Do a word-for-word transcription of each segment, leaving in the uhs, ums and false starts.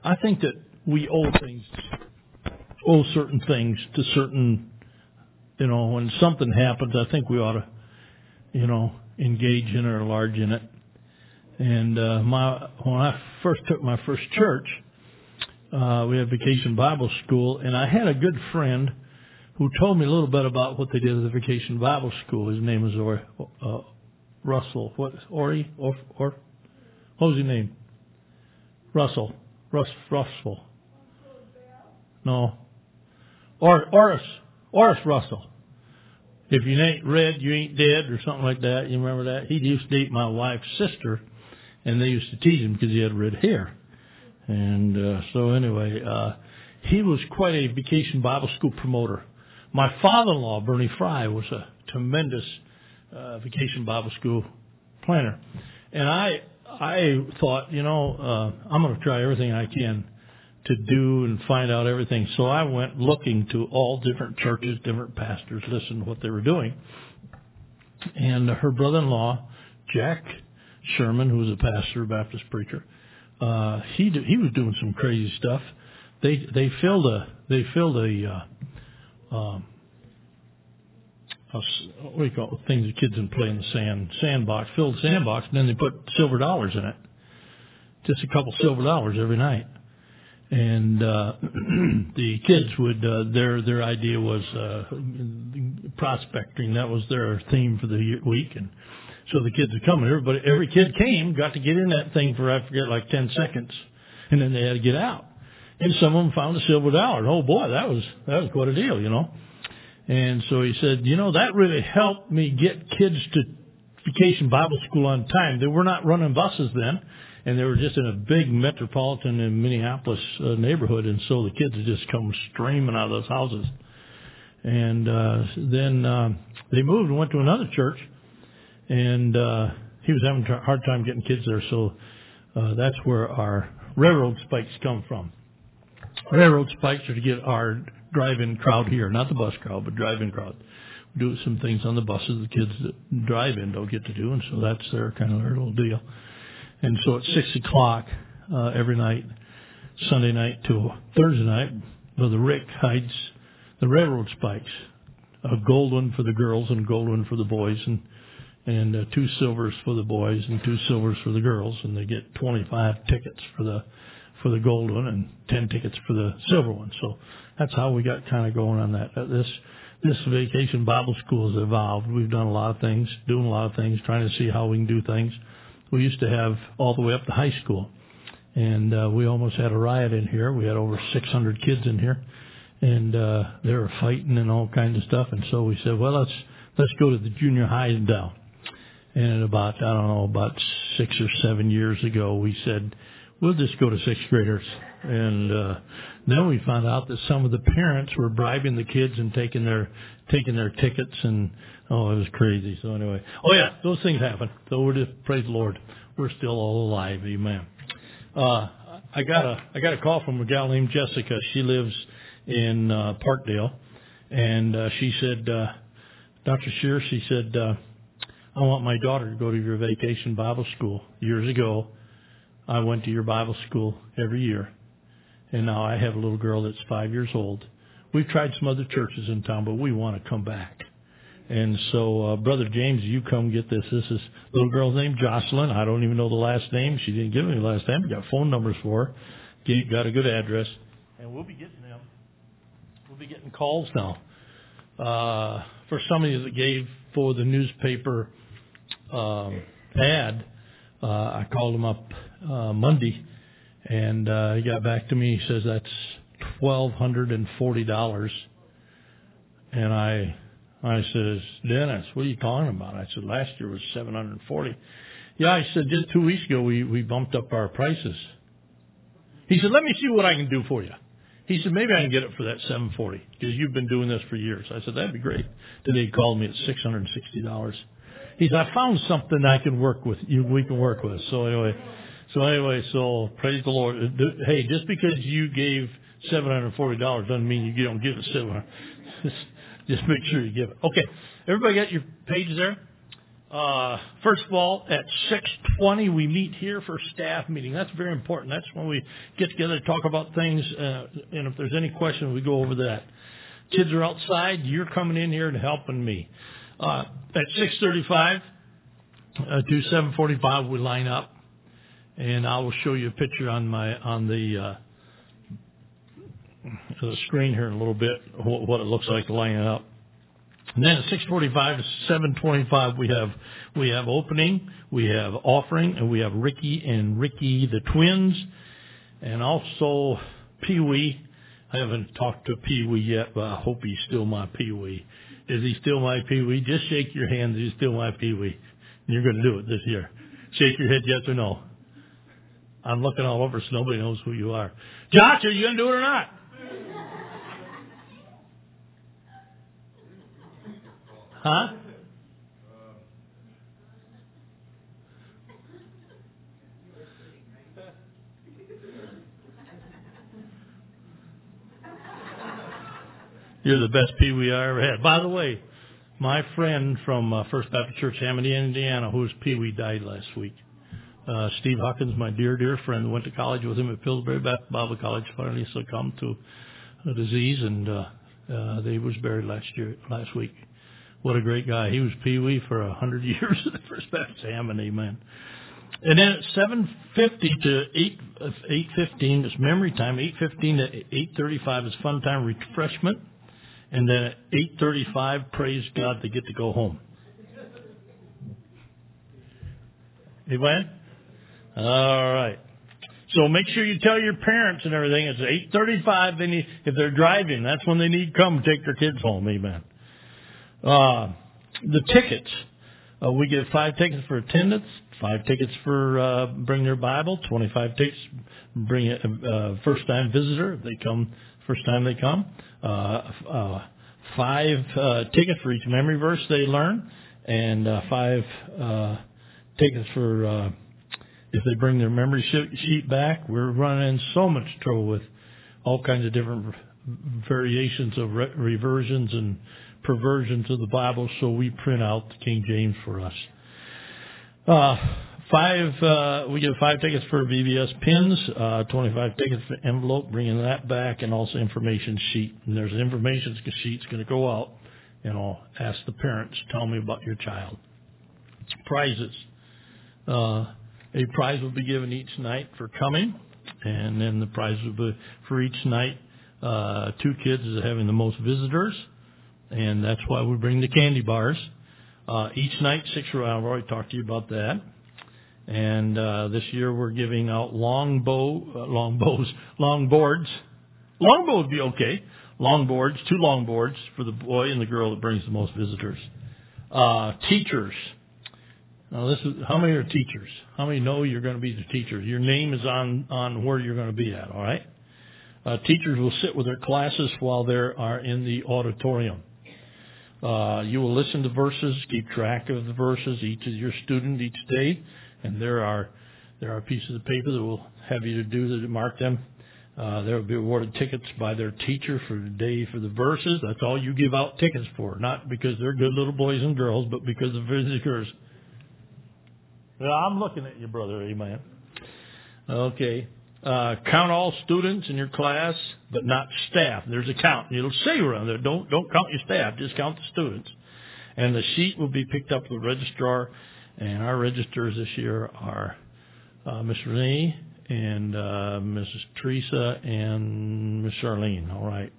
I think that we owe things, owe certain things to certain, you know, when something happens, I think we ought to, you know, engage in it or large in it. And uh, my when I first took my first church, uh, we had Vacation Bible School, and I had a good friend who told me a little bit about what they did at the Vacation Bible School. His name was or, uh, Russell. What? Ori? Or, or? What was his name? Russell. Russ, Russell. No. Or, Oris. Oris Russell. If you ain't red, you ain't dead, or something like that. You remember that? He used to date my wife's sister, and they used to tease him because he had red hair. And uh, so anyway, uh, he was quite a Vacation Bible School promoter. My father-in-law, Bernie Fry, was a tremendous uh, Vacation Bible School planner. And I I thought, you know, uh, I'm going to try everything I can to do and find out everything. So I went looking to all different churches, different pastors, listen to what they were doing. And her brother-in-law, Jack Sherman, who was a pastor, a Baptist preacher, uh, he did, he was doing some crazy stuff. They they filled a they filled a uh, um, a, what do you call it, things the kids can play in the sand sandbox, filled sandbox, and then they put silver dollars in it, just a couple silver dollars every night. And uh, the kids would uh, their their idea was uh, prospecting. That was their theme for the week, and so the kids would come. And everybody, every kid came, got to get in that thing for I forget like ten seconds, and then they had to get out. And some of them found a silver dollar. And, oh boy, that was that was quite a deal, you know. And so he said, you know, that really helped me get kids to Vacation Bible School on time. They were not running buses then. And they were just in a big metropolitan in Minneapolis uh, neighborhood, and so the kids would just come streaming out of those houses. And uh, then um, they moved and went to another church, and uh, he was having a hard time getting kids there, so uh, that's where our railroad spikes come from. Railroad spikes are to get our drive-in crowd here, not the bus crowd, but drive-in crowd. We do some things on the buses the kids that drive in don't get to do, and so that's their kind of their little deal. And so at six o'clock uh, every night, Sunday night to Thursday night, Brother Rick hides the railroad spikes, a gold one for the girls and a gold one for the boys, and and uh, two silvers for the boys and two silvers for the girls, and they get twenty-five tickets for the for the gold one and ten tickets for the silver one. So that's how we got kind of going on that. Uh, this this Vacation Bible School has evolved. We've done a lot of things, doing a lot of things, trying to see how we can do things. We used to have all the way up to high school, and uh, we almost had a riot in here. We had over six hundred kids in here, and uh, they were fighting and all kinds of stuff. And so we said, well, let's let's go to the junior high and down. And about, I don't know, about six or seven years ago, we said, we'll just go to sixth graders. And uh, then we found out that some of the parents were bribing the kids and taking their taking their tickets, and oh, it was crazy. So anyway, oh yeah, those things happen. So we're just, praise the Lord, we're still all alive. Amen. Uh, I got a I got a call from a gal named Jessica. She lives in uh, Parkdale, and uh, she said, uh, Doctor Shear, she said, uh, I want my daughter to go to your Vacation Bible School. Years ago, I went to your Bible school every year, and now I have a little girl that's five years old. We've tried some other churches in town, but we want to come back. And so, uh, Brother James, you come get this. This is little girl's name, Jocelyn. I don't even know the last name. She didn't give me the last name. We got phone numbers for her. Get, got a good address. And we'll be getting them. We'll be getting calls now. Uh, for somebody that gave for the newspaper um, ad, uh, I called him up uh, Monday, and uh, he got back to me. He says that's twelve hundred and forty dollars, and I, I says, Dennis, what are you talking about? I said last year was seven hundred and forty. Yeah, I said just two weeks ago we we bumped up our prices. He said, let me see what I can do for you. He said, maybe I can get it for that seven forty because you've been doing this for years. I said, that'd be great. Then he called me at six hundred and sixty dollars. He said, I found something I can work with. You, we can work with. So anyway, so anyway, so praise the Lord. Hey, just because you gave seven hundred and forty dollars doesn't mean you don't give it seven hundred. Just make sure you give it. Okay, everybody got your pages there? Uh, first of all, at six twenty, we meet here for staff meeting. That's very important. That's when we get together to talk about things, uh, and if there's any questions, we go over that. Kids are outside. You're coming in here and helping me. Uh, at six thirty-five uh, to seven forty-five, we line up, and I will show you a picture on my on the uh, the screen here in a little bit what, what it looks like lining up. And then at six forty-five to seven twenty-five, we have we have opening, we have offering, and we have Ricky and Ricky the twins, and also Pee Wee. I haven't talked to Pee Wee yet, but I hope he's still my Pee Wee. Is he still my Pee Wee? Just shake your hand. Is he still my Pee Wee? You're going to do it this year. Shake your head, yes or no. I'm looking all over so nobody knows who you are. Josh, are you going to do it or not? Huh? You're the best Pee Wee I ever had. By the way, my friend from uh, First Baptist Church, Amity, Indiana, whose Pee Wee died last week. Uh, Steve Huckins, my dear, dear friend, went to college with him at Pillsbury Baptist Bible College, finally succumbed to a disease, and uh, uh, they was buried last year, last week. What a great guy. He was Pee Wee for a hundred years at the First Baptist Amity, man. And then at seven fifty to eight eight fifteen is memory time. Eight fifteen to eight thirty five is fun time refreshment, and then at eight thirty five, praise God, they get to go home. Amen. All right. So make sure you tell your parents and everything. It's eight thirty five. They need, if they're driving, that's when they need to come and take their kids home. Amen. Uh, the tickets, uh, we get five tickets for attendance, five tickets for uh, bring their Bible, twenty-five tickets bring a uh, first-time visitor if they come first time they come, uh, uh, five uh, tickets for each memory verse they learn, and uh, five uh, tickets for uh, if they bring their memory sheet back. We're running so much trouble with all kinds of different variations of re- reversions and perversions of the Bible, so we print out the King James for us. Uh, five, uh, we get five tickets for V B S pins, uh, twenty-five tickets for envelope, bringing that back, and also information sheet. And there's an information sheet's going to go out, and I'll ask the parents, tell me about your child. Prizes. Uh, a prize will be given each night for coming, and then the prize will be for each night. Uh, two kids is having the most visitors. And that's why we bring the candy bars. Uh, each night, six rounds. I've already talked to you about that. And uh, this year we're giving out long bow, uh, long bows, long boards. Long bow would be okay. Long boards, two long boards for the boy and the girl that brings the most visitors. Uh, teachers. Now this is, how many are teachers? How many know you're going to be the teacher? Your name is on, on where you're going to be at, all right? Uh, teachers will sit with their classes while they are in the auditorium. Uh, you will listen to verses, keep track of the verses, each of your student each day, and there are there are pieces of paper that will have you to do to mark them. Uh, they will be awarded tickets by their teacher for the day for the verses. That's all you give out tickets for, not because they're good little boys and girls, but because of visitors. Yeah, I'm looking at you, brother. Amen. Okay. Uh, count all students in your class, but not staff. There's a count. It'll say around there, don't don't count your staff, just count the students. And the sheet will be picked up with the registrar, and our registrars this year are uh, Miss Renee and uh, Missus Teresa and Miss Charlene. All right.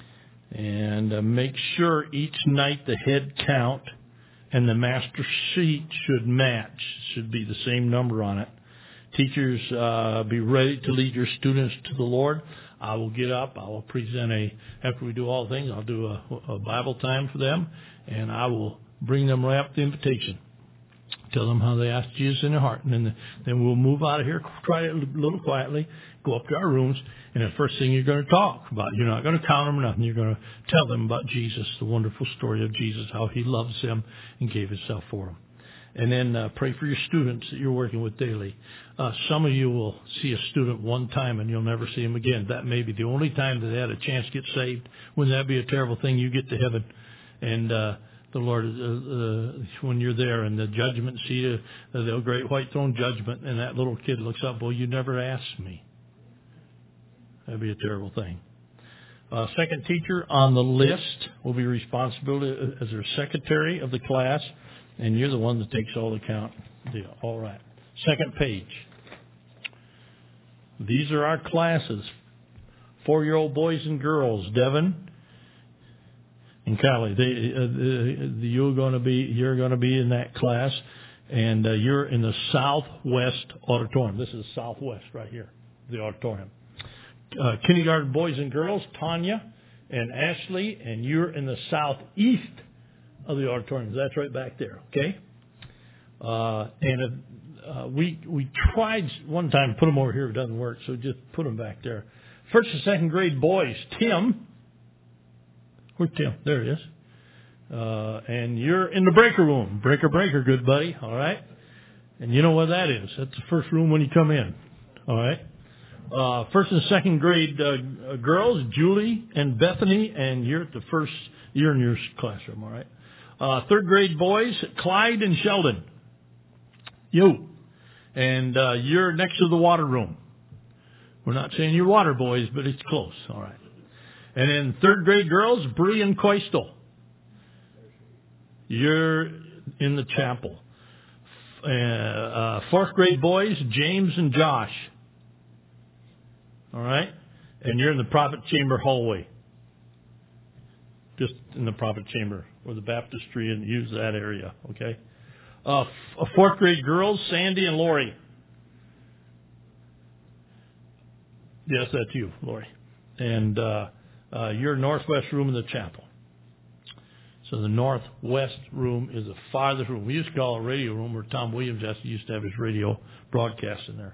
And uh, make sure each night the head count and the master sheet should match. Should be the same number on it. Teachers, uh, be ready to lead your students to the Lord. I will get up. I will present a, after we do all things, I'll do a, a Bible time for them, and I will bring them right up the invitation. Tell them how they asked Jesus in their heart, and then, then we'll move out of here, try it a little quietly, go up to our rooms, and the first thing you're going to talk about, you're not going to count them or nothing. You're going to tell them about Jesus, the wonderful story of Jesus, how he loves them and gave himself for them. And then uh, pray for your students that you're working with daily. Uh, some of you will see a student one time and you'll never see him again. That may be the only time that they had a chance to get saved. Wouldn't that be a terrible thing? You get to heaven and uh, the Lord, uh, uh, when you're there in the judgment seat of the great white throne judgment, and that little kid looks up, well, you never asked me. That'd be a terrible thing. Uh, second teacher on the list will be responsible as their secretary of the class, and you're the one that takes all the count. Deal. All right. Second page. These are our classes. Four-year-old boys and girls, Devin and Kylie. They, uh, you're going to be you're going to be in that class, and uh, you're in the Southwest auditorium. This is Southwest right here, the auditorium. Uh, kindergarten boys and girls, Tanya and Ashley, and you're in the southeast of the auditorium. That's right back there, okay? Uh, and uh, we we tried one time to put them over here. It doesn't work, so just put them back there. First and second grade boys, Tim. Where's Tim? There he is. Uh, and you're in the breaker room. Breaker, breaker, good buddy, all right? And you know what that is. That's the first room when you come in, all right? Uh, first and second grade uh, girls, Julie and Bethany, and you're at the first, you're in your classroom, all right? Uh, third grade boys, Clyde and Sheldon. You. And uh, you're next to the water room. We're not saying you're water boys, but it's close, all right? And then third grade girls, Bree and Coastal. You're in the chapel. Uh, uh, fourth grade boys, James and Josh. All right? And you're in the prophet chamber hallway. Just in the prophet chamber or the baptistry, and use that area, okay? Uh, f- fourth grade girls, Sandy and Lori. Yes, that's you, Lori. And uh, uh, your northwest room in the chapel. So the northwest room is the farthest room. We used to call it a radio room, where Tom Williams used to have his radio broadcast in there.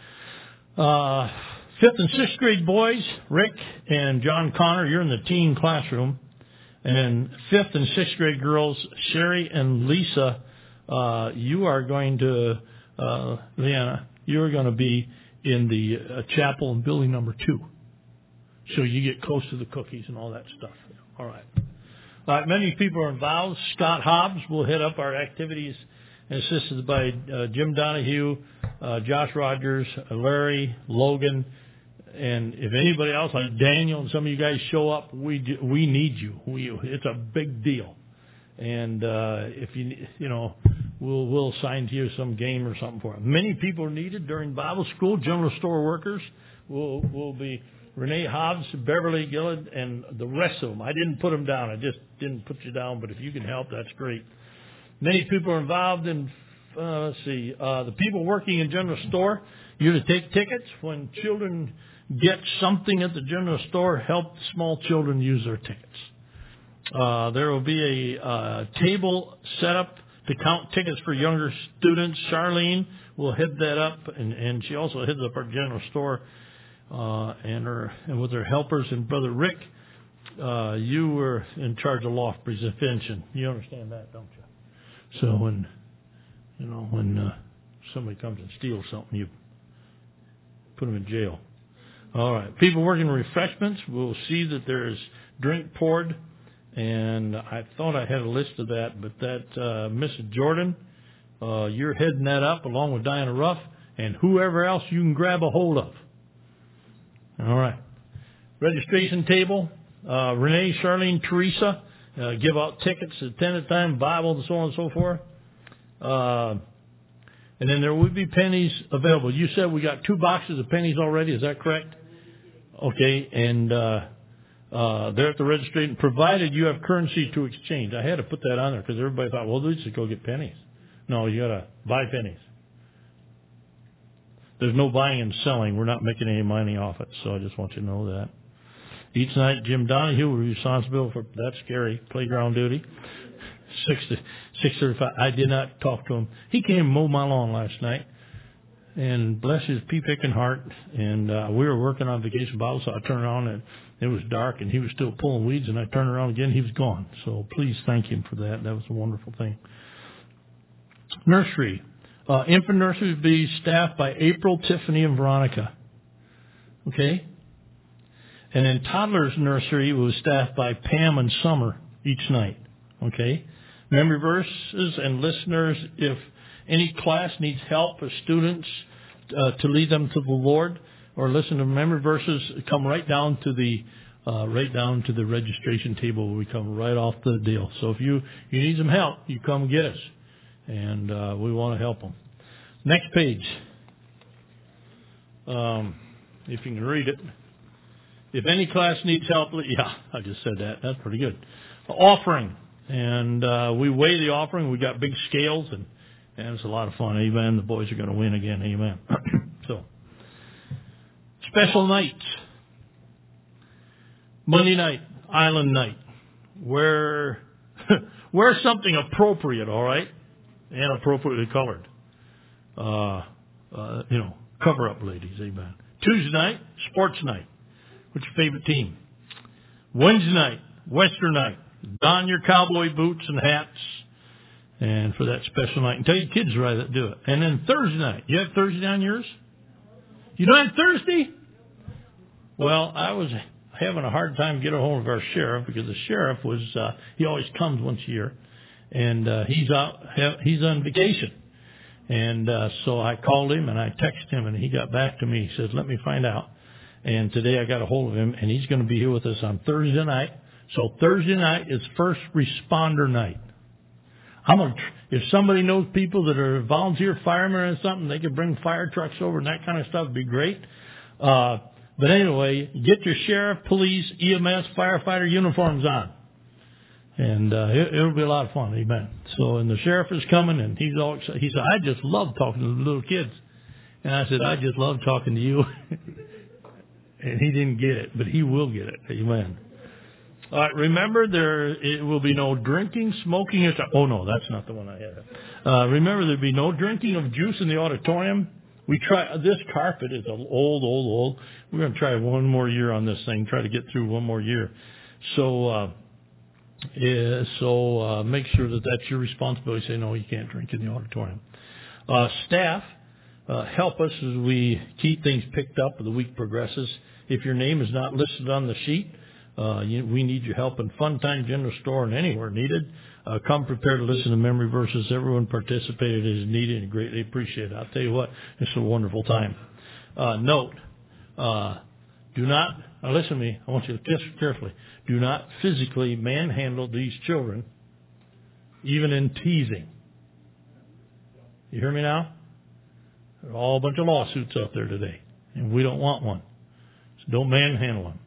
Uh, fifth and sixth grade boys, Rick and John Connor, you're in the teen classroom. And then fifth and sixth grade girls, Sherry and Lisa, uh, you are going to, uh, Leanna, you're going to be in the uh, chapel in building number two. So you get close to the cookies and all that stuff. All right. All right, many people are involved. Scott Hobbs will head up our activities, assisted by uh, Jim Donahue, uh, Josh Rogers, Larry, Logan, and if anybody else like Daniel and some of you guys show up, we do, we need you. We it's a big deal, and uh, if you you know we'll we'll assign to you some game or something for it. Many people are needed during Bible school. General store workers will will be. Renee Hobbs, Beverly Gillard, and the rest of them. I didn't put them down. I just didn't put you down, but if you can help, that's great. Many people are involved in, uh, let's see, uh, the people working in general store. You're to take tickets. When children get something at the general store, help small children use their tickets. Uh, there will be a uh, table set up to count tickets for younger students. Charlene will head that up, and, and she also heads up our general store. Uh, and her, and with her helpers, and Brother Rick, uh, you were in charge of loft prevention. You understand that, don't you? So when, you know, when uh, somebody comes and steals something, you put them in jail. All right. People working refreshments will see that there is drink poured, and I thought I had a list of that, but that uh, Missus Jordan, uh, you're heading that up along with Diana Ruff and whoever else you can grab a hold of. All right. Registration table. Uh, Renee, Charlene, Teresa uh, give out tickets at ten at a time, Bible, and so on and so forth. Uh, and then there will be pennies available. You said we got two boxes of pennies already. Is that correct? Okay. And uh, uh, they're at the registration, provided you have currency to exchange. I had to put that on there because everybody thought, well, they just go get pennies. No, you got to buy pennies. There's no buying and selling. We're not making any money off it, so I just want you to know that. Each night, Jim Donahue will be responsible for, that's scary, playground duty. Six to six thirty-five. I did not talk to him. He came and mowed my lawn last night, and bless his pea-picking heart. And uh, we were working on Vacation Bible, so I turned around, and it was dark, and he was still pulling weeds, and I turned around again, he was gone. So please thank him for that. That was a wonderful thing. Nursery. Uh, infant nursery will be staffed by April, Tiffany, and Veronica. Okay? And then toddler's nursery was staffed by Pam and Summer each night. Okay? Memory verses and listeners, if any class needs help for students uh, to lead them to the Lord or listen to memory verses, come right down to the uh, right down to the registration table. We come right off the deal. So if you, you need some help, you come get us, and uh, we want to help them. Next page. Um, if you can read it. If any class needs help, yeah, I just said that. That's pretty good. Offering. And uh, we weigh the offering. We got big scales, and, and it's a lot of fun. Amen. The boys are going to win again. Amen. So, special nights. Monday night, island night. Wear, wear something appropriate, all right? And appropriately colored. Uh, uh, you know, cover up, ladies. Amen. Tuesday night, sports night. What's your favorite team? Wednesday night, Western night. Don your cowboy boots and hats. And for that special night. And tell your kids right that do it. And then Thursday night. You have Thursday on yours? You don't have Thursday? Well, I was having a hard time getting a hold of our sheriff because the sheriff was, uh, he always comes once a year. And uh, he's out, he's on vacation. And uh, so I called him and I texted him and he got back to me. He says, let me find out. And today I got a hold of him and he's going to be here with us on Thursday night. So Thursday night is first responder night. I'm gonna, if somebody knows people that are volunteer firemen or something, they could bring fire trucks over and that kind of stuff would be great. Uh, but anyway, get your sheriff, police, E M S, firefighter uniforms on. And uh, it, it'll be a lot of fun, amen. So, and the sheriff is coming, and he's all excited. He said, I just love talking to the little kids. And I said, I just love talking to you. And he didn't get it, but he will get it, amen. All right, remember, there it will be no drinking, smoking. Or oh, no, that's not the one I had. Uh, remember, there'll be no drinking of juice in the auditorium. We try, this carpet is old, old, old. We're going to try one more year on this thing, try to get through one more year. So, uh, yeah, so uh, make sure that that's your responsibility. Say, no, you can't drink in the auditorium. Uh, staff, uh, help us as we keep things picked up as the week progresses. If your name is not listed on the sheet, uh, you, we need your help in Fun Time General Store and anywhere needed. Uh, come prepared to listen to memory verses. Everyone participated as needed and greatly appreciated. I'll tell you what, it's a wonderful time. Uh, note, uh, do not, now listen to me, I want you to listen carefully. Do not physically manhandle these children, even in teasing. You hear me now? There are all a bunch of lawsuits out there today, and we don't want one. So don't manhandle them.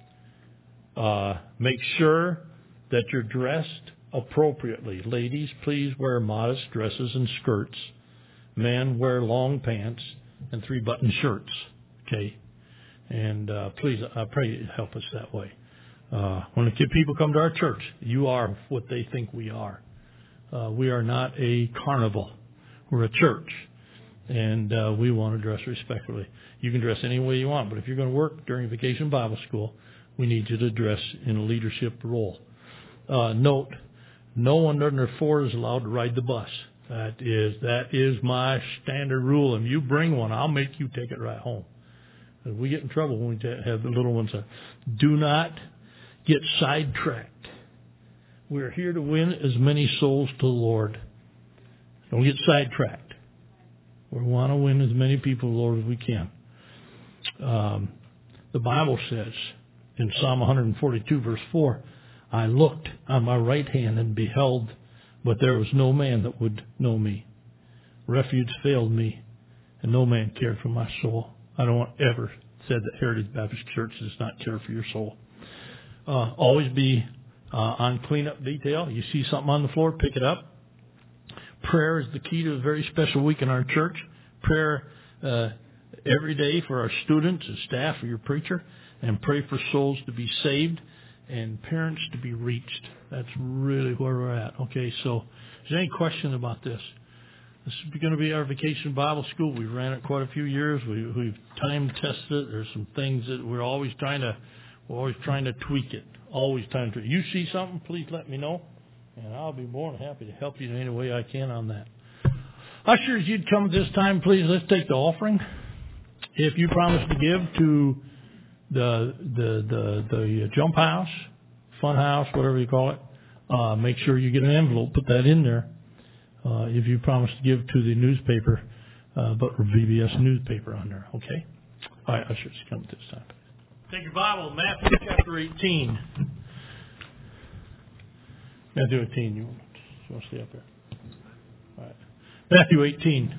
Uh, make sure that you're dressed appropriately. Ladies, please wear modest dresses and skirts. Men, wear long pants and three-button shirts. Okay? And uh, please, I pray you help us that way. Uh, when the kid people come to our church, you are what they think we are. Uh, we are not a carnival. We're a church. And uh, we want to dress respectfully. You can dress any way you want, but if you're going to work during Vacation Bible School, we need you to dress in a leadership role. Uh, note, no one under four is allowed to ride the bus. That is that is my standard rule. And you bring one, I'll make you take it right home. We get in trouble when we have the little ones. Do not get sidetracked. We're here to win as many souls to the Lord. Don't get sidetracked. We want to win as many people to the Lord as we can. Um, the Bible says in Psalm one forty-two, verse four, I looked on my right hand and beheld, but there was no man that would know me. Refuge failed me, and no man cared for my soul. I don't want ever said that Heritage Baptist Church does not care for your soul. Uh, always be uh, on cleanup detail. You see something on the floor, pick it up. Prayer is the key to a very special week in our church. Prayer uh, every day for our students and staff, for your preacher, and pray for souls to be saved and parents to be reached. That's really where we're at. Okay, so is there any question about this? This is going to be our Vacation Bible School. We've ran it quite a few years. We, we've time tested it. There's some things that we're always trying to, we're always trying to tweak it. Always trying to. You see something, please let me know, and I'll be more than happy to help you in any way I can on that. Ushers, you'd come at this time, please. Let's take the offering. If you promise to give to the the the, the jump house, fun house, whatever you call it, uh, make sure you get an envelope. Put that in there uh, if you promise to give to the newspaper, uh, but V B S newspaper on there. Okay. All right, ushers, come this time. Take your Bible, Matthew chapter eighteen. Matthew eighteen. You want, you want to stay up there? All right. Matthew eighteen.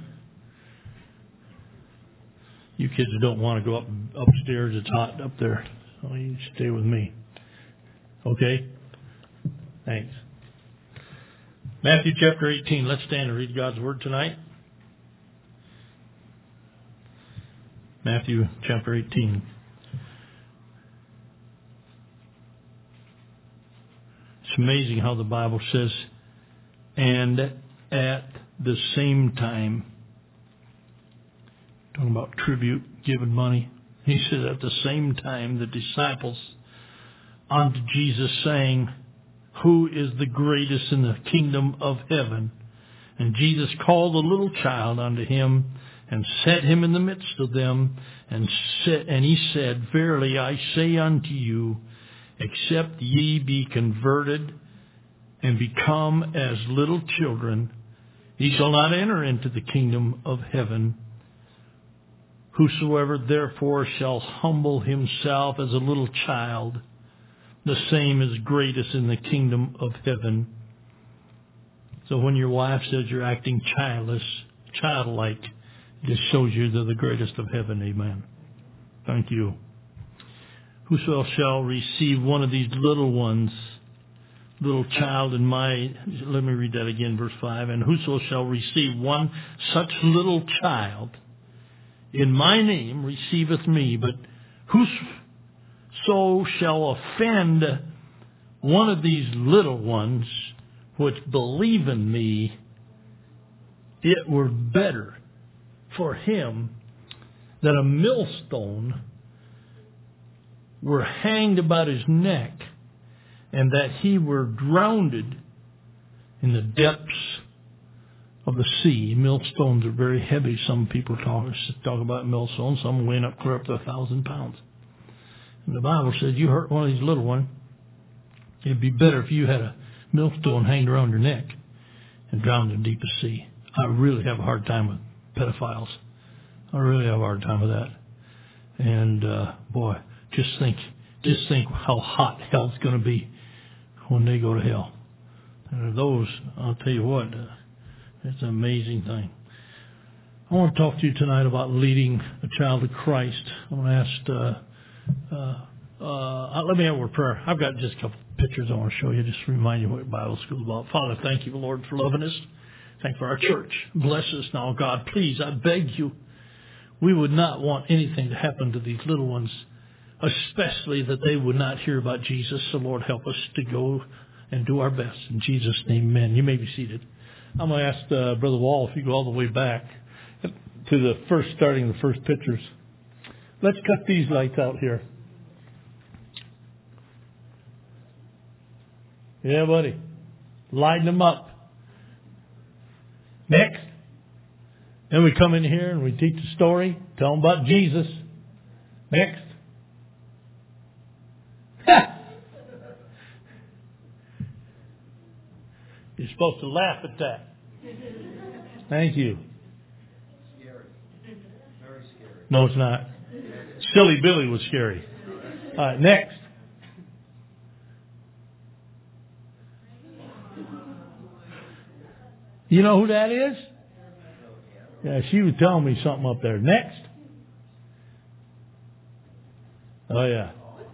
You kids who don't want to go up upstairs, it's hot up there. So you stay with me. Okay? Thanks. Matthew chapter eighteen. Let's stand and read God's Word tonight. Matthew chapter eighteen. It's amazing how the Bible says, and at the same time, talking about tribute, giving money. He says, at the same time, the disciples unto Jesus saying, who is the greatest in the kingdom of heaven? And Jesus called a little child unto him and set him in the midst of them, and said, and he said, verily I say unto you, except ye be converted and become as little children, ye shall not enter into the kingdom of heaven. Whosoever therefore shall humble himself as a little child, the same is greatest in the kingdom of heaven. So when your wife says you're acting childless, childlike, it just shows you they're the greatest of heaven. Amen. Thank you. Whoso shall receive one of these little ones, little child in my, let me read that again, verse five. And whoso shall receive one such little child in my name receiveth me, but whoso shall offend one of these little ones which believe in me, it were better for him that a millstone were hanged about his neck, and that he were drowned in the depths of the sea. Millstones are very heavy. Some people talk, talk about millstones. Some weighing up clear up to a thousand pounds. And the Bible says you hurt one of these little ones, it'd be better if you had a millstone hanged around your neck and drowned in the deepest sea. I really have a hard time with pedophiles. I really have a hard time with that. And uh, boy, just think, just think how hot hell's going to be when they go to hell. And those, I'll tell you what, uh, it's an amazing thing. I want to talk to you tonight about leading a child to Christ. I want to ask, uh, uh, uh, let me have a word of prayer. I've got just a couple of pictures I want to show you, just to remind you what Bible school is about. Father, thank you, Lord, for loving us. Thank you for our church. Bless us now, God. Please, I beg you, we would not want anything to happen to these little ones, especially that they would not hear about Jesus. So, Lord, help us to go and do our best. In Jesus' name, amen. You may be seated. I'm going to ask uh, Brother Wall if you go all the way back to the first, starting the first pictures. Let's cut these lights out here. Yeah, buddy. Lighten them up. Next. Then we come in here and we teach a story, tell them about Jesus. Next. You're supposed to laugh at that. Thank you. Scary. Very scary. No, it's not. Silly Billy was scary. All right, next. You know who that is? Yeah, she was telling me something up there. Next. Oh, yeah.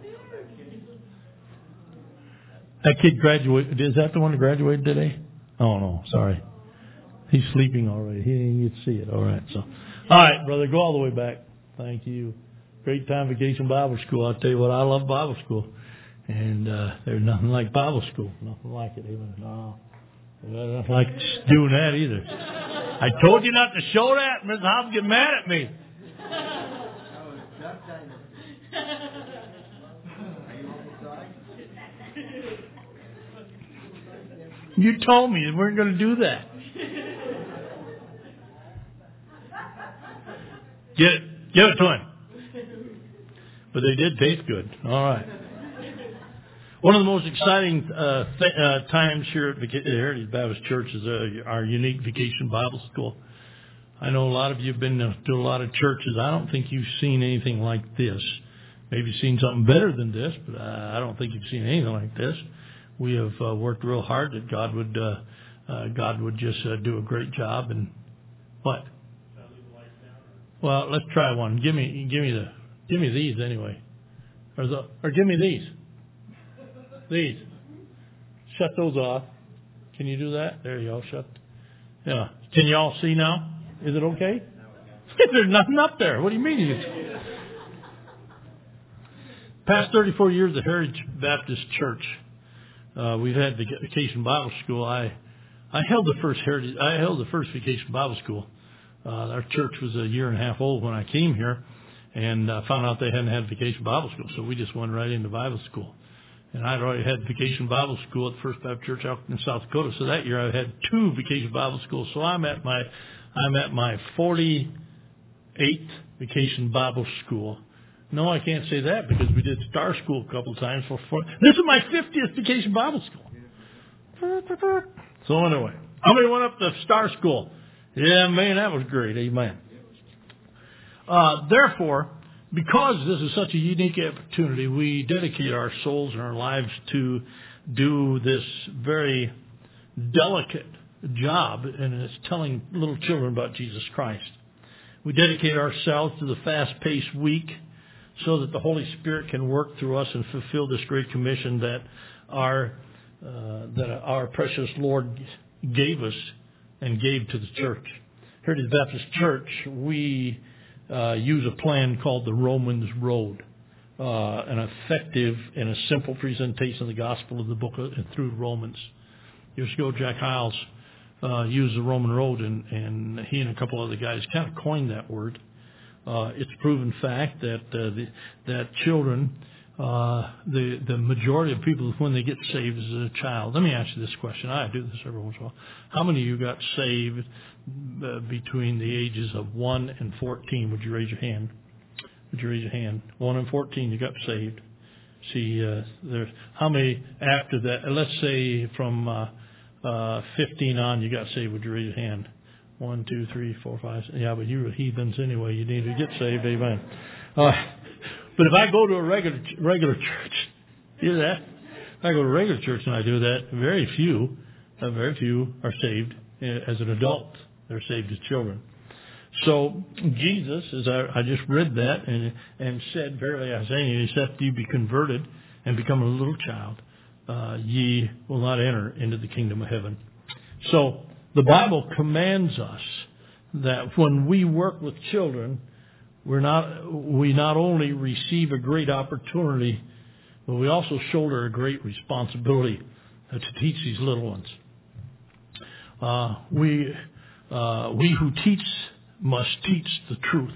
That kid graduated. Is that the one that graduated today? Oh, no. Sorry. He's sleeping already. He didn't get to see it. All right. So, all right, brother. Go all the way back. Thank you. Great time vacation Bible school. I'll tell you what, I love Bible school. And uh, there's nothing like Bible school. Nothing like it even. No. I don't like doing that either. I told you not to show that. Mister Hobbs get mad at me. You told me we weren't going to do that. Get it. Give it to him. But they did taste good. All right. One of the most exciting uh, th- uh, times here at Vac- Heritage Baptist Church is uh, our unique Vacation Bible School. I know a lot of you have been to, to a lot of churches. I don't think you've seen anything like this. Maybe seen something better than this, but uh, I don't think you've seen anything like this. We have uh, worked real hard that God would uh, uh, God would just uh, do a great job. And what? Well, let's try one. Give me give me the give me these anyway, or the or give me these. These. Shut those off. Can you do that? There you go. Shut. Yeah. Can you all see now? Is it okay? There's nothing up there. What do you mean? You... Past thirty-four years at Heritage Baptist Church, uh, we've had the Vacation Bible School. I I held the first Heritage. I held the first Vacation Bible School. Uh, our church was a year and a half old when I came here, and uh, found out they hadn't had Vacation Bible School, so we just went right into Bible school. And I'd already had Vacation Bible School at First Baptist Church out in South Dakota. So that year I had two Vacation Bible Schools. So I'm at my, I'm at my forty-eighth Vacation Bible School. No, I can't say that because we did Star School a couple of times. For four. This is my fiftieth Vacation Bible School. So anyway, how many went up to Star School? Yeah, man, that was great. Amen. Uh, therefore, because this is such a unique opportunity, we dedicate our souls and our lives to do this very delicate job, and it's telling little children about Jesus Christ. We dedicate ourselves to the fast-paced week so that the Holy Spirit can work through us and fulfill this great commission that our uh, that our precious Lord gave us and gave to the church. Heritage Baptist Church, we Uh, use a plan called the Romans Road, uh, an effective and a simple presentation of the gospel of the book of, through Romans. Years ago, Jack Hiles uh, used the Roman Road, and, and he and a couple other guys kind of coined that word. Uh, it's a proven fact that uh, the, that children, uh, the the majority of people when they get saved as a child. Let me ask you this question. I do this every once in a while. How many of you got saved uh, between the ages of one and fourteen? Would you raise your hand? Would you raise your hand? One and fourteen, you got saved. See, uh, there's how many after that? Let's say from uh, uh, fifteen on, you got saved. Would you raise your hand? One, two, three, four, five. Yeah, but you were heathens anyway. You need to get saved. Amen. Uh, But if I go to a regular regular church, hear that? If I go to a regular church and I do that, very few, uh, very few are saved as an adult. They're saved as children. So Jesus, as I, I just read that and and said, "Verily I say, except you be converted and become a little child, uh, ye will not enter into the kingdom of heaven." So the Bible commands us that when we work with children, We're not, we not only receive a great opportunity, but we also shoulder a great responsibility to teach these little ones. Uh, we, uh, we who teach must teach the truth.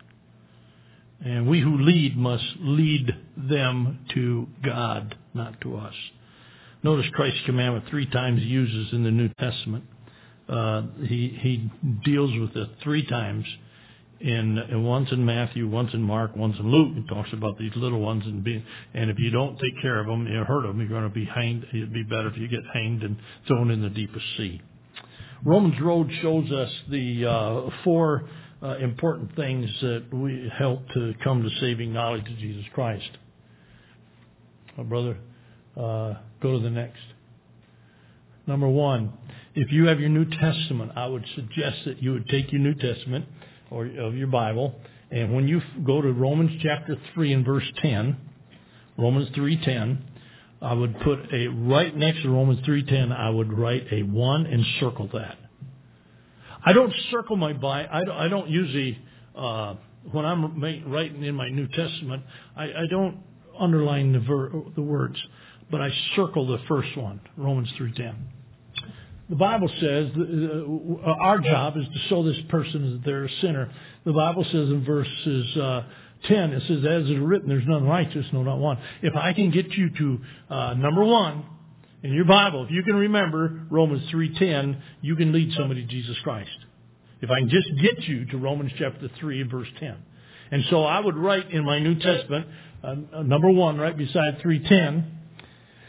And we who lead must lead them to God, not to us. Notice Christ's commandment three times he uses in the New Testament. Uh, he, he deals with it three times. In, in once in Matthew, once in Mark, once in Luke, it talks about these little ones and being, and if you don't take care of them, you hurt them, you're going to be hanged. It'd be better if you get hanged and thrown in the deepest sea. Romans Road shows us the uh, four uh, important things that we help to come to saving knowledge of Jesus Christ. Oh, brother, uh, go to the next. Number one, if you have your New Testament, I would suggest that you would take your New Testament or of your Bible, and when you go to Romans chapter three and verse ten, Romans three ten, I would put a right next to Romans three ten. I would write a one and circle that. I don't circle my Bible. I don't, I don't usually uh, when I'm writing in my New Testament, I, I don't underline the ver- the words, but I circle the first one, Romans three ten. The Bible says uh, our job is to show this person that they're a sinner. The Bible says in verses uh, ten, it says, "As it is written, there's none righteous, no, not one." If I can get you to uh, number one in your Bible, if you can remember Romans three ten, you can lead somebody to Jesus Christ. If I can just get you to Romans chapter three and verse ten. And so I would write in my New Testament, uh, number one, right beside three ten,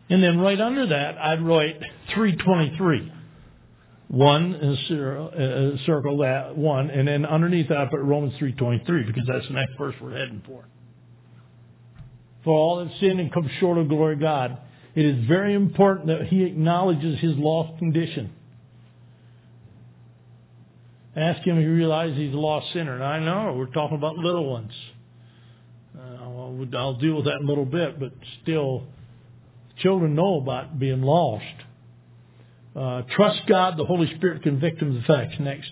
And then right under that, I'd write three twenty-three. One, and circle, uh, circle that one, and then underneath that I put Romans three twenty-three because that's the next verse we're heading for. For all have sinned and come short of the glory of God. It is very important that he acknowledges his lost condition. Ask him if he realizes he's a lost sinner. And I know we're talking about little ones. Uh, well, I'll deal with that in a little bit, but still, children know about being lost. Uh, trust God, the Holy Spirit convict him of the facts. Next.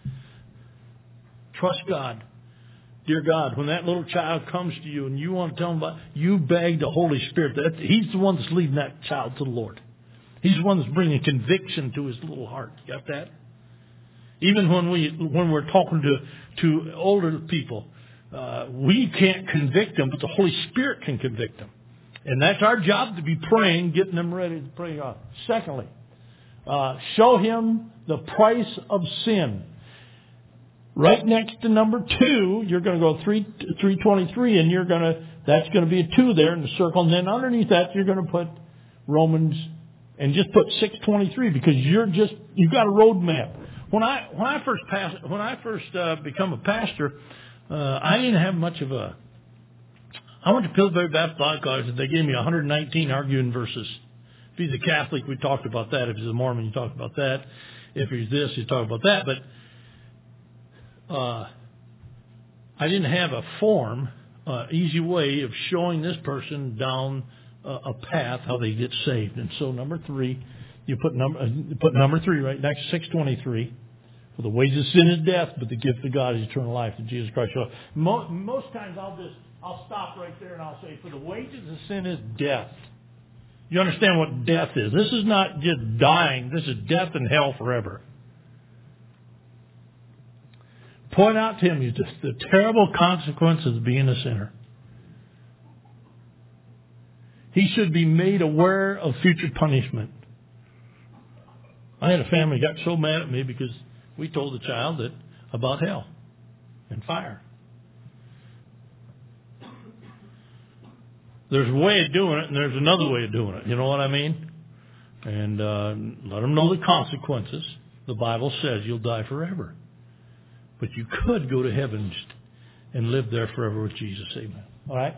Trust God. Dear God, when that little child comes to you and you want to tell him about, you beg the Holy Spirit. That he's the one that's leading that child to the Lord. He's the one that's bringing conviction to his little heart. You got that? Even when we when we're talking to to older people, uh, we can't convict them, but the Holy Spirit can convict them, and that's our job to be praying, getting them ready to pray God. Secondly, uh, show him the price of sin. Right next to number two, you're going to go three three twenty three, and you're going to that's going to be a two there in the circle, and then underneath that you're going to put Romans and just put six twenty three because you're just you've got a roadmap. When I when I first pass, when I first uh, become a pastor, uh, I didn't have much of a. I went to Pillsbury Baptist Bible College, and they gave me one hundred nineteen arguing verses. If he's a Catholic, we talked about that. If he's a Mormon, you talk about that. If he's this, you talk about that. But uh, I didn't have a form, uh, easy way of showing this person down uh, a path how they get saved. And so number three, you put number uh, put number three right next to six twenty-three. For the wages of sin is death, but the gift of God is eternal life in Jesus Christ. So most, most times I'll just I'll stop right there and I'll say, for the wages of sin is death. You understand what death is? This is not just dying. This is death and hell forever. Point out to him just the terrible consequences of being a sinner. He should be made aware of future punishment. I had a family got so mad at me because we told the child that about hell and fire. There's a way of doing it, and there's another way of doing it. You know what I mean? And uh, let them know the consequences. The Bible says you'll die forever. But you could go to heaven and live there forever with Jesus. Amen. All right?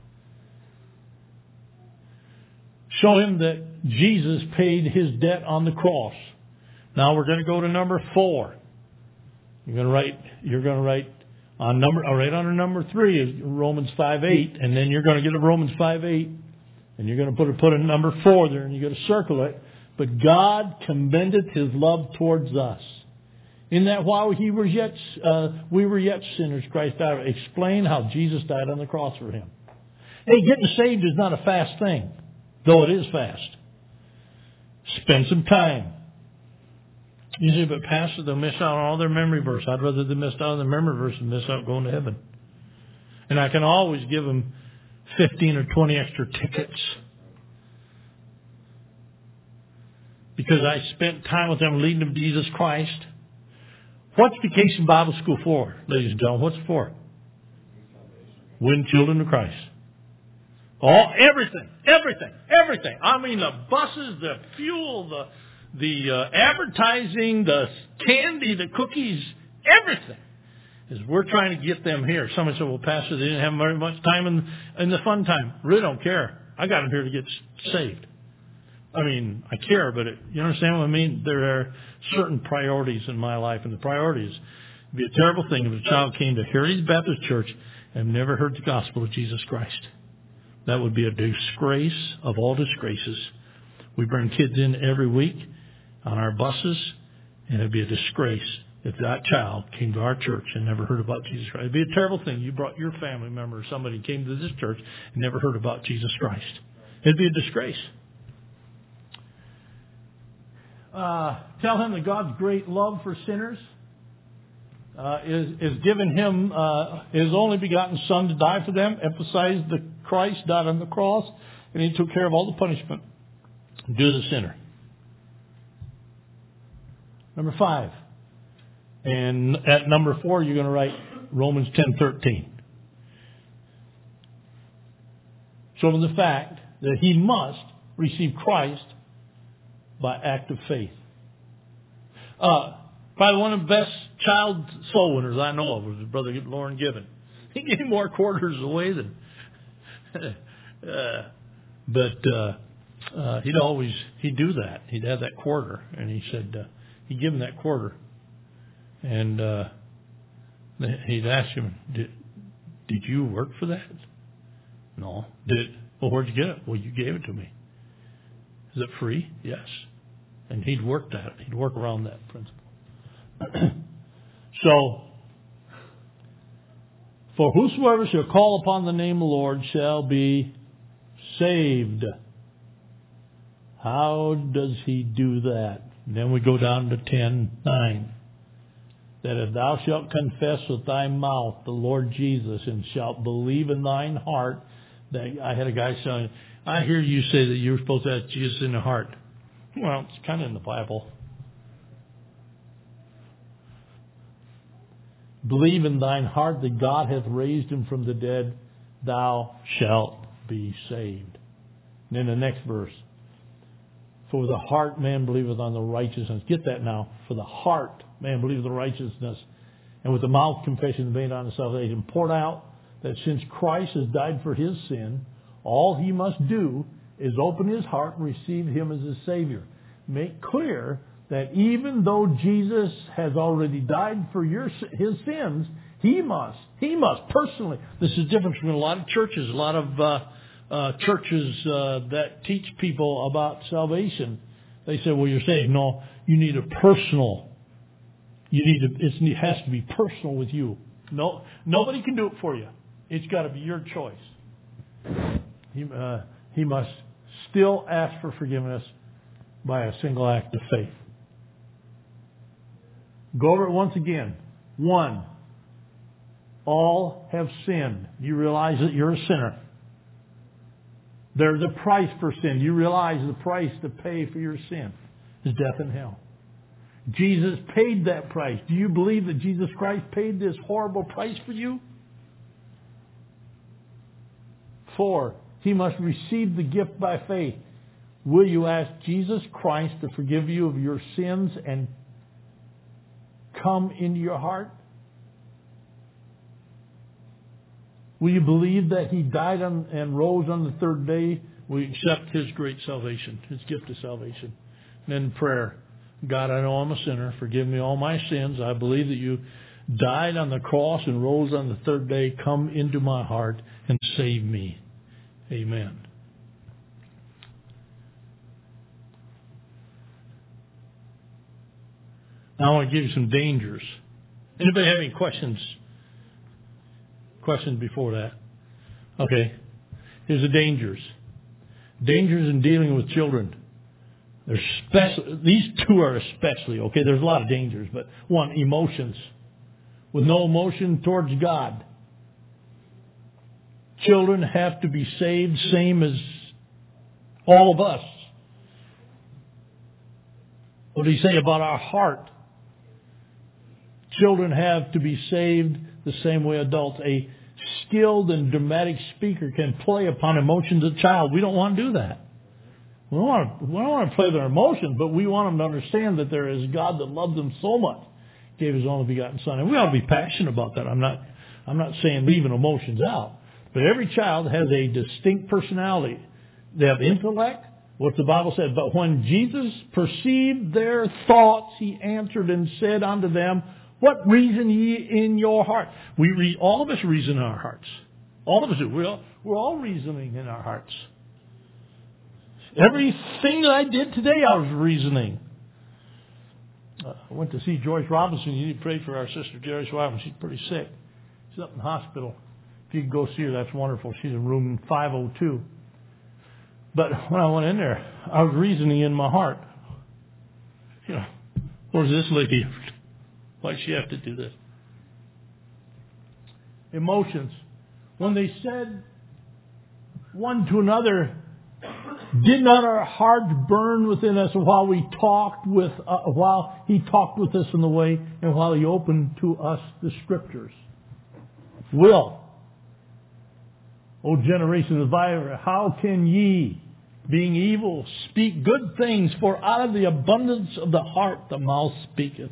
Show him that Jesus paid his debt on the cross. Now we're going to go to number four. You're going to write. You're going to write on number. Right under number three is Romans five eight, and then you're going to get a Romans five eight, and you're going to put a, put a number four there, and you're going to circle it. But God commendeth His love towards us, in that while He were yet uh, we were yet sinners, Christ died. Explain how Jesus died on the cross for him. Hey, getting saved is not a fast thing, though it is fast. Spend some time. You say, but Pastor, they'll miss out on all their memory verse. I'd rather they miss out on their memory verse than miss out going to heaven. And I can always give them fifteen or twenty extra tickets. Because I spent time with them leading them to Jesus Christ. What's Vacation Bible School for, ladies and gentlemen? What's it for? Win children to Christ. All, everything, everything, everything. I mean, the buses, the fuel, the the uh, advertising, the candy, the cookies, everything. Is we're trying to get them here. Somebody said, well, Pastor, they didn't have very much time in, in the fun time. Really don't care. I got them here to get saved. I mean, I care, but it, you understand what I mean? There are certain priorities in my life, and the priorities would be a terrible thing if a child came to Heritage Baptist Church and never heard the gospel of Jesus Christ. That would be a disgrace of all disgraces. We bring kids in every week on our buses, and it would be a disgrace if that child came to our church and never heard about Jesus Christ. It would be a terrible thing. You brought your family member or somebody came to this church and never heard about Jesus Christ. It would be a disgrace. Uh, tell him that God's great love for sinners uh, is, is given him uh, his only begotten Son to die for them. Emphasize that Christ died on the cross, and He took care of all the punishment due to the sinner. Number five. And at number four, you're going to write Romans ten thirteen. Show him the fact that he must receive Christ by act of faith. Uh, probably one of the best child soul winners I know of was his brother Lauren Gibbon. He gave more quarters away than, uh, but uh, uh, he'd always he'd do that. He'd have that quarter, and he said uh, he'd give him that quarter, and uh, he'd ask him, "Did did you work for that?" No. Did well? Where'd you get it? Well, you gave it to me. Is it free? Yes. And he'd work that. He'd work around that principle. So, for whosoever shall call upon the name of the Lord shall be saved. How does he do that? And then we go down to ten nine. That if thou shalt confess with thy mouth the Lord Jesus and shalt believe in thine heart, that I had a guy saying, I hear you say that you're supposed to have Jesus in the heart. Well, it's kind of in the Bible. Believe in thine heart that God hath raised him from the dead, thou shalt be saved. And then the next verse. For with the heart man believeth on the righteousness. Get that now. For the heart man believeth the righteousness. And with the mouth confession is made unto salvation. Poured out that since Christ has died for his sin, all he must do is open his heart and receive him as his Savior. Make clear that even though Jesus has already died for your his sins, he must, he must personally. This is different from a lot of churches, a lot of uh, uh, churches uh, that teach people about salvation. They say, well, you're saved. No, you need a personal. You need to, it's, it has to be personal with you. No, nobody can do it for you. It's got to be your choice. He, uh, he must still ask for forgiveness by a single act of faith. Go over it once again. One, all have sinned. You realize that you're a sinner. There's a price for sin. You realize the price to pay for your sin is death and hell. Jesus paid that price. Do you believe that Jesus Christ paid this horrible price for you? Four, he must receive the gift by faith. Will you ask Jesus Christ to forgive you of your sins and come into your heart? Will you believe that he died on, and rose on the third day? Will you accept his great salvation, his gift of salvation? And then prayer. God, I know I'm a sinner. Forgive me all my sins. I believe that you died on the cross and rose on the third day. Come into my heart and save me. Amen. Now I want to give you some dangers. Anybody have any questions? Questions before that? Okay. Here's the dangers. Dangers in dealing with children. There's special, these two are especially, okay, there's a lot of dangers, but one, emotions. With no emotion towards God. Children have to be saved, same as all of us. What do you say about our heart? Children have to be saved the same way adults. A skilled and dramatic speaker can play upon emotions of a child. We don't want to do that. We don't want to, we don't want to play their emotions, but we want them to understand that there is a God that loves them so much, gave his only begotten Son. And we ought to be passionate about that. I'm not, I'm not saying leaving emotions out. But every child has a distinct personality. They have intellect, what the Bible says. But when Jesus perceived their thoughts, he answered and said unto them, what reason ye in your heart? We re- all of us reason in our hearts. All of us do. We're all, we're all reasoning in our hearts. Everything that I did today, I was reasoning. Uh, I went to see Joyce Robinson. You need to pray for our sister Joyce Robinson. She's pretty sick. She's up in the hospital. If you can go see her, that's wonderful. She's in room five oh two. But when I went in there, I was reasoning in my heart. You know, where's this lady? Why'd she have to do this? Emotions. When they said one to another, did not our hearts burn within us while we talked with, uh, while he talked with us in the way, and while he opened to us the Scriptures? Will. O generation of vipers, how can ye being evil, speak good things, for out of the abundance of the heart the mouth speaketh.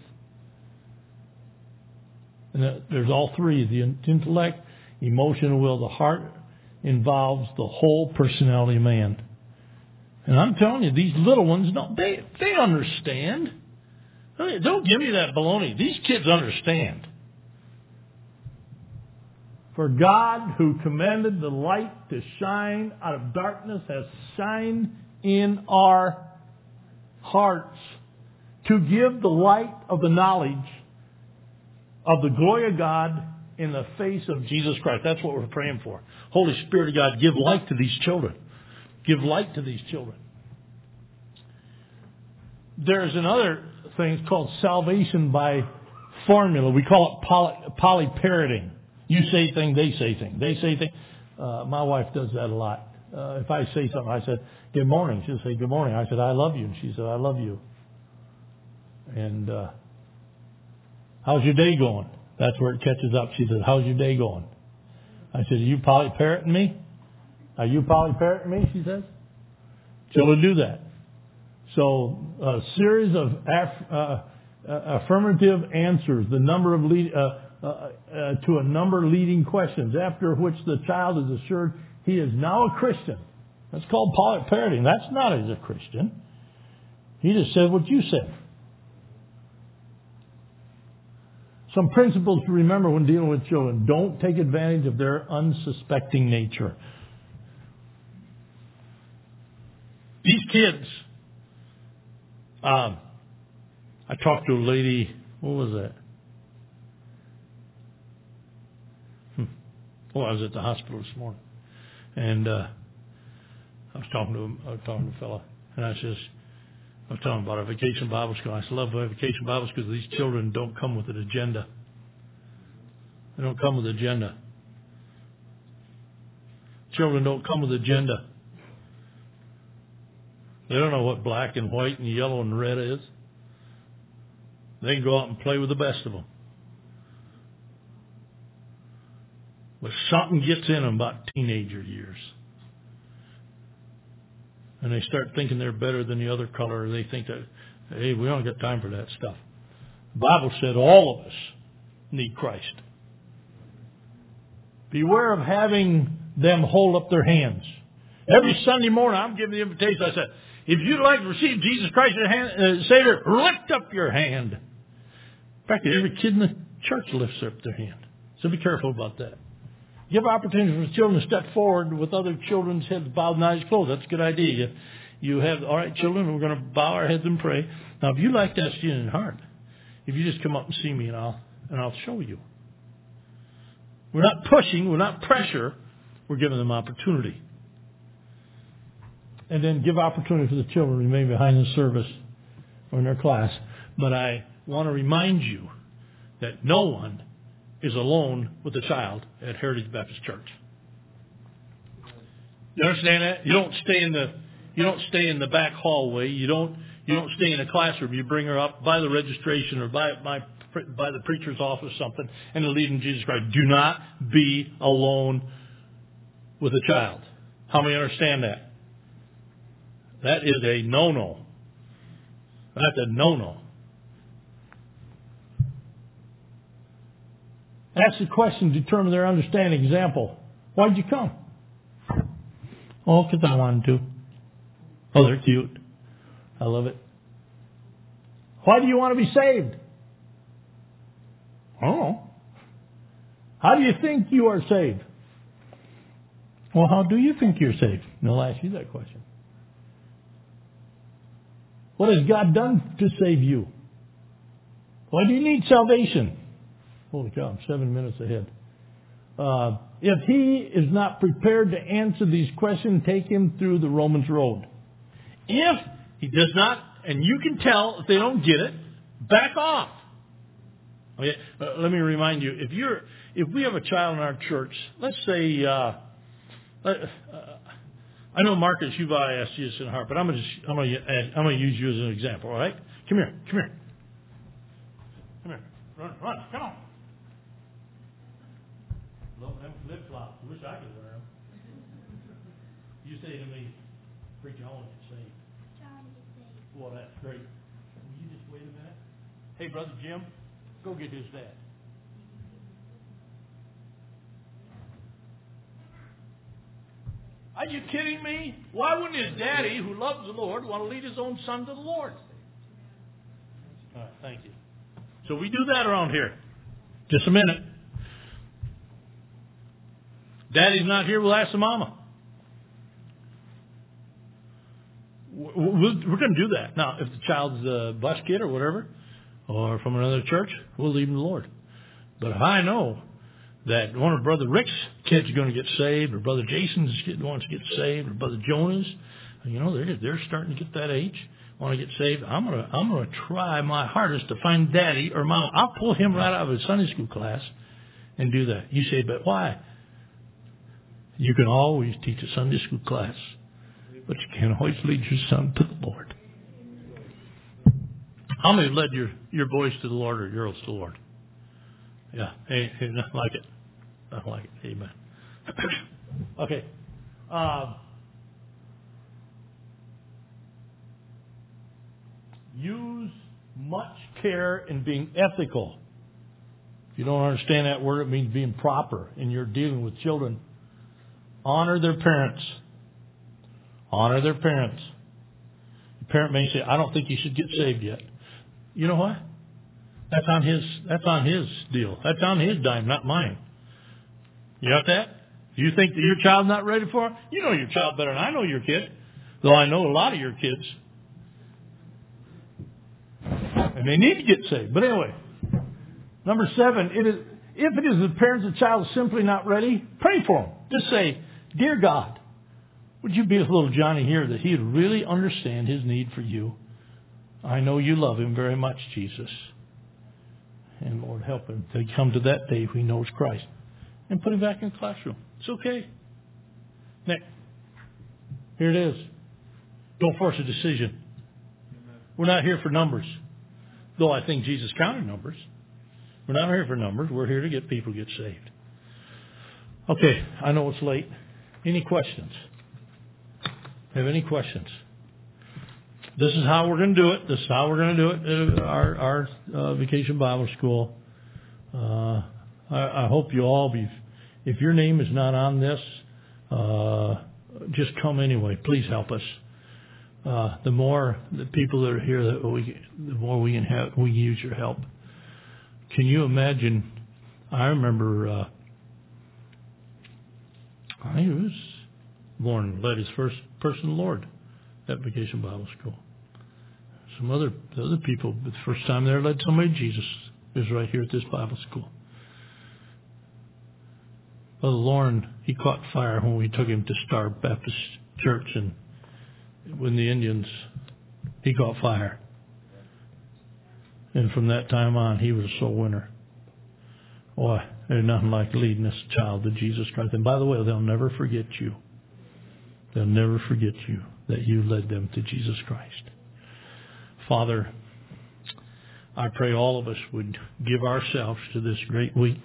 And there's all three, the intellect, emotion, and will. The heart involves the whole personality of man. And I'm telling you, these little ones, no, they, they understand. Don't give me that baloney. These kids understand. For God, who commanded the light to shine out of darkness, has shined in our hearts to give the light of the knowledge of the glory of God in the face of Jesus Christ. That's what we're praying for. Holy Spirit of God, give light to these children. Give light to these children. There's another thing called salvation by formula. We call it poly, polyparroting. You say things, they say things. They say things. Uh, my wife does that a lot. Uh, if I say something, I said, good morning. She'll say, good morning. I said, I love you. And she said, I love you. And uh, how's your day going? That's where it catches up. She said, how's your day going? I said, are you polyparroting me? Are you polyparroting me? She says. Children do that. So a series of aff- uh, uh, affirmative answers, the number of lead, uh, uh, uh, to a number leading questions, after which the child is assured he is now a Christian. That's called polyparroting. That's not as a Christian. He just said what you said. Some principles to remember when dealing with children. Don't take advantage of their unsuspecting nature. These kids, um, I talked to a lady, what was that? Hmm. Oh, I was at the hospital this morning. And uh, I was talking to him, I was talking to a fella, and I says, I was talking about a vacation Bible school. I said, I love vacation Bible schools because these children don't come with an agenda. They don't come with an agenda. Children don't come with an agenda. They don't know what black and white and yellow and red is. They can go out and play with the best of them. But something gets in them about teenager years. And they start thinking they're better than the other color. They think that, hey, we don't got time for that stuff. The Bible said all of us need Christ. Beware of having them hold up their hands. Every Sunday morning, I'm giving the invitation. I said, if you'd like to receive Jesus Christ as your hand, uh, Savior, lift up your hand. In fact, every kid in the church lifts up their hand. So be careful about that. Give opportunities for children to step forward with other children's heads bowed and eyes closed. That's a good idea. You, you have, all right, children, we're going to bow our heads and pray. Now, if you like that in heart, if you just come up and see me, and I'll and I'll show you. We're not pushing. We're not pressure. We're giving them opportunity. And then give opportunity for the children to remain behind the service or in their class. But I want to remind you that no one is alone with a child at Heritage Baptist Church. You understand that? You don't stay in the you don't stay in the back hallway. You don't you don't stay in a classroom. You bring her up by the registration or by my by the preacher's office or something and lead them to Jesus Christ. Do not be alone with a child. How many understand that? That is a no-no. That's a no-no. Ask the question, determine their understanding. Example, why'd you come? Oh, because I wanted to. Oh, they're cute. I love it. Why do you want to be saved? Oh. How do you think you are saved? Well, how do you think you're saved? And they'll ask you that question. What has God done to save you? Why do you need salvation? Holy cow, I'm seven minutes ahead. Uh, if he is not prepared to answer these questions, take him through the Romans road. If he does not, and you can tell if they don't get it, back off. Okay, uh, let me remind you, if you're, if we have a child in our church, let's say, uh, uh, I know Marcus, you've asked Jesus in heart, but I'm going to, I'm going to, I'm going to use you as an example. All right, come here, come here, come here, run, run, come on. Love them flip flops. I wish I could wear them. You say to me, Preacher, I want to get saved. John is saved. Well, that's great. Will you just wait a minute? Hey, Brother Jim, go get his dad. Are you kidding me? Why wouldn't his daddy, who loves the Lord, want to lead his own son to the Lord? All right, thank you. So we do that around here. Just a minute. Daddy's not here, we'll ask the mama. We're going to do that. Now, if the child's a bus kid or whatever, or from another church, we'll leave him to the Lord. But if I know that one of Brother Rick's kids is going to get saved, or Brother Jason's kid wants to get saved, or Brother Jonah's, you know, they're they're starting to get that age, want to get saved. I'm gonna I'm gonna try my hardest to find Daddy or Mom. I'll pull him right out of his Sunday school class and do that. You say, but why? You can always teach a Sunday school class, but you can't always lead your son to the Lord. How many led your, your boys to the Lord or girls to the Lord? Yeah, hey, hey, nothing like it. Nothing like it. Amen. Okay. Uh, use much care in being ethical. If you don't understand that word, it means being proper in your dealing with children. Honor their parents. Honor their parents. The parent may say, I don't think you should get saved yet. You know what? That's on his, that's on his deal. That's on his dime, not mine. You got that? Do you think that your child's not ready for it? You know your child better than I know your kid. Though I know a lot of your kids. And they need to get saved. But anyway, number seven, it is, if it is the parents of the child is simply not ready, pray for them. Just say, Dear God, would you be with little Johnny here that he'd really understand his need for you? I know you love him very much, Jesus. And Lord, help him to come to that day when he knows Christ. And put him back in the classroom. It's okay. Next. Here it is. Don't force a decision. We're not here for numbers. Though I think Jesus counted numbers. We're not here for numbers. We're here to get people to get saved. Okay, I know it's late. Any questions? Have any questions? This is how we're going to do it. This is how we're going to do it at our, our uh, Vacation Bible School. Uh, I, I hope you all be, if your name is not on this, uh, just come anyway. Please help us. Uh, the more the people that are here, that we, the more we can have, we can use your help. Can you imagine? I remember, uh, I think it was Lauren led his first person, Lord, at Vacation Bible School. Some other other people, the first time they ever led somebody to Jesus is right here at this Bible school. Brother Lauren, he caught fire when we took him to Star Baptist Church, and when the Indians, he caught fire. And from that time on, he was a soul winner. Boy, there's nothing like leading this child to Jesus Christ. And by the way, they'll never forget you. They'll never forget you, that you led them to Jesus Christ. Father, I pray all of us would give ourselves to this great week.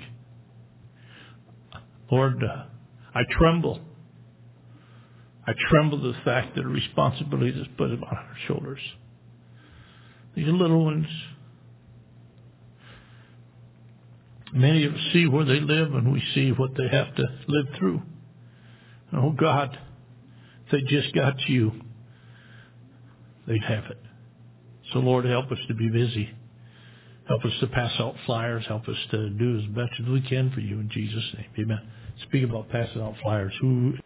Lord, uh, I tremble. I tremble at the fact that a responsibility is put on our shoulders. These little ones, many of us see where they live and we see what they have to live through. And oh God, if they just got you, they'd have it. So Lord, help us to be busy. Help us to pass out flyers. Help us to do as best as we can for you in Jesus' name. Amen. Speak about passing out flyers. Who